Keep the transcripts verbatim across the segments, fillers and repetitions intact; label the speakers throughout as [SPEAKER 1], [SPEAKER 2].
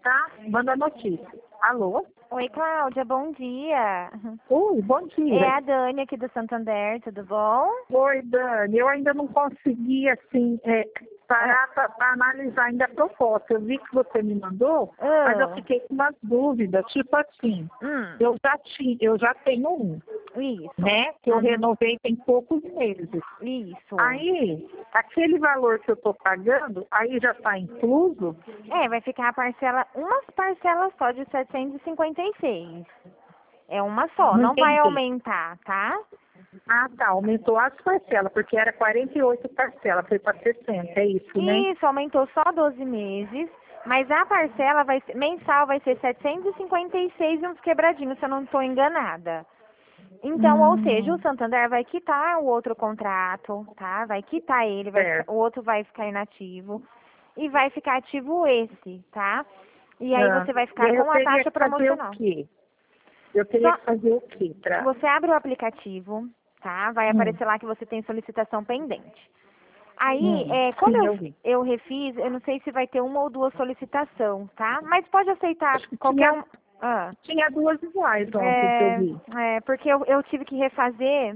[SPEAKER 1] tá? Manda notícia. Alô?
[SPEAKER 2] Oi, Cláudia, bom dia.
[SPEAKER 1] Oi, bom dia.
[SPEAKER 2] É a Dani aqui do Santander, tudo bom?
[SPEAKER 1] Oi, Dani. Eu ainda não consegui, assim, é, parar para analisar ainda a proposta. Eu vi que você me mandou,
[SPEAKER 2] Ah.
[SPEAKER 1] mas eu fiquei com umas dúvidas. Tipo assim,
[SPEAKER 2] Hum.
[SPEAKER 1] eu, já tinha, eu já tenho um,
[SPEAKER 2] Isso.
[SPEAKER 1] né? Que eu
[SPEAKER 2] Uhum.
[SPEAKER 1] renovei tem poucos meses.
[SPEAKER 2] Isso.
[SPEAKER 1] Aí, aquele valor que eu estou pagando, aí já está incluso?
[SPEAKER 2] É, vai ficar a parcela, uma parcela só de setecentos e cinquenta e seis. É uma só,
[SPEAKER 1] Não
[SPEAKER 2] não vai
[SPEAKER 1] entendi.
[SPEAKER 2] aumentar, tá?
[SPEAKER 1] Ah, tá. Aumentou as parcelas, porque era quarenta e oito parcelas, foi para sessenta, é isso, né?
[SPEAKER 2] Isso, aumentou só doze meses, mas a parcela vai ser, mensal vai ser setecentos e cinquenta e seis e uns quebradinhos, se eu não estou enganada. Então, ou seja, o
[SPEAKER 1] Hum,
[SPEAKER 2] Santander vai quitar o outro contrato, tá? Vai quitar ele, vai
[SPEAKER 1] certo.
[SPEAKER 2] ficar- o outro vai ficar inativo e vai ficar ativo esse, tá? E aí
[SPEAKER 1] Ah,
[SPEAKER 2] você vai
[SPEAKER 1] e
[SPEAKER 2] ficar
[SPEAKER 1] aí eu
[SPEAKER 2] com a
[SPEAKER 1] teria
[SPEAKER 2] taxa
[SPEAKER 1] que fazer o
[SPEAKER 2] promocional.
[SPEAKER 1] quê? Eu teria
[SPEAKER 2] Só
[SPEAKER 1] que fazer o quê? Pra...
[SPEAKER 2] você abre o aplicativo, tá? Vai
[SPEAKER 1] Hum,
[SPEAKER 2] aparecer lá que você tem solicitação pendente. Aí,
[SPEAKER 1] hum,
[SPEAKER 2] é, quando
[SPEAKER 1] sim,
[SPEAKER 2] eu,
[SPEAKER 1] eu vi.
[SPEAKER 2] eu refiz, eu não sei se vai ter uma ou duas solicitações, tá? Mas pode aceitar
[SPEAKER 1] Acho que
[SPEAKER 2] qualquer
[SPEAKER 1] tinha,
[SPEAKER 2] um. Ah.
[SPEAKER 1] tinha duas iguais ontem que eu
[SPEAKER 2] É,
[SPEAKER 1] vi.
[SPEAKER 2] é, porque eu, eu tive que refazer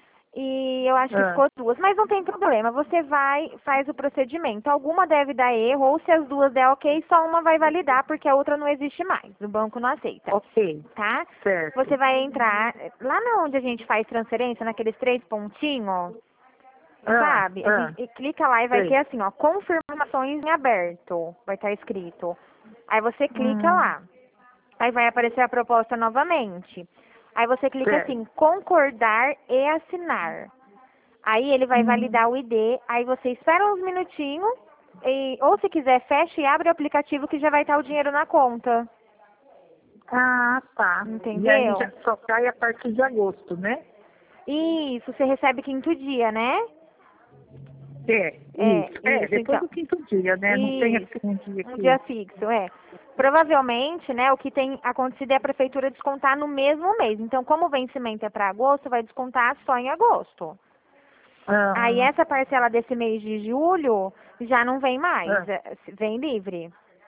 [SPEAKER 2] e eu acho que
[SPEAKER 1] Ah,
[SPEAKER 2] ficou duas, mas não tem problema. Você vai, faz o procedimento. Alguma deve dar erro, ou se as duas der ok, só uma vai validar, porque a outra não existe mais. O banco não aceita,
[SPEAKER 1] ok,
[SPEAKER 2] tá?
[SPEAKER 1] certo.
[SPEAKER 2] Você vai entrar lá na onde a gente faz transferência, naqueles três pontinhos,
[SPEAKER 1] Ah,
[SPEAKER 2] sabe? A
[SPEAKER 1] ah,
[SPEAKER 2] gente e clica lá e vai ter
[SPEAKER 1] sei.
[SPEAKER 2] assim, ó, confirmações em aberto. Vai estar escrito. Aí você clica
[SPEAKER 1] Hum,
[SPEAKER 2] lá. Aí vai aparecer a proposta novamente. Aí você clica
[SPEAKER 1] certo.
[SPEAKER 2] assim, concordar e assinar. Aí ele vai
[SPEAKER 1] Hum,
[SPEAKER 2] validar o I D, aí você espera uns minutinhos, e, ou se quiser, fecha e abre o aplicativo que já vai estar o dinheiro na conta.
[SPEAKER 1] ah, tá. E aí já
[SPEAKER 2] Entendeu?
[SPEAKER 1] só cai a partir de agosto, né?
[SPEAKER 2] Isso, você recebe quinto dia, né?
[SPEAKER 1] É,
[SPEAKER 2] É,
[SPEAKER 1] isso. É,
[SPEAKER 2] isso,
[SPEAKER 1] depois
[SPEAKER 2] então.
[SPEAKER 1] do quinto dia, né? Não tem
[SPEAKER 2] Isso.
[SPEAKER 1] assim um dia
[SPEAKER 2] Um
[SPEAKER 1] que...
[SPEAKER 2] dia fixo, é. Provavelmente, né, o que tem acontecido é a prefeitura descontar no mesmo mês. Então, como o vencimento é para agosto, vai descontar só em agosto. Aí
[SPEAKER 1] Ah,
[SPEAKER 2] essa parcela desse mês de julho já não vem mais,
[SPEAKER 1] ah,
[SPEAKER 2] é, vem livre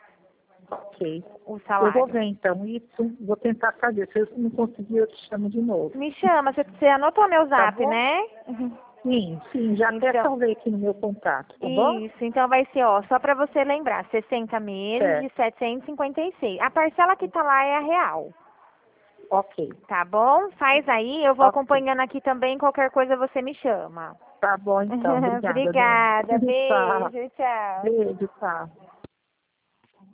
[SPEAKER 1] ok.
[SPEAKER 2] o
[SPEAKER 1] Eu vou
[SPEAKER 2] salário.
[SPEAKER 1] ver então isso, vou tentar fazer. Se eu não conseguir, eu te chamo de novo.
[SPEAKER 2] Me chama, você, você anotou meu
[SPEAKER 1] Tá
[SPEAKER 2] zap,
[SPEAKER 1] bom?
[SPEAKER 2] né?
[SPEAKER 1] Sim, sim, já até
[SPEAKER 2] Então,
[SPEAKER 1] salvei aqui no meu contato, tá bom?
[SPEAKER 2] isso, então vai ser, ó, só para você lembrar, sessenta meses de
[SPEAKER 1] Certo,
[SPEAKER 2] setecentos e cinquenta e seis. A parcela que tá lá é a real,
[SPEAKER 1] ok,
[SPEAKER 2] tá bom? Faz aí, eu vou
[SPEAKER 1] ok.
[SPEAKER 2] acompanhando aqui também, qualquer coisa você me chama.
[SPEAKER 1] Tá bom então, obrigada, Dani.
[SPEAKER 2] Obrigada,
[SPEAKER 1] Tchau,
[SPEAKER 2] beijo, tchau.
[SPEAKER 1] beijo, tchau.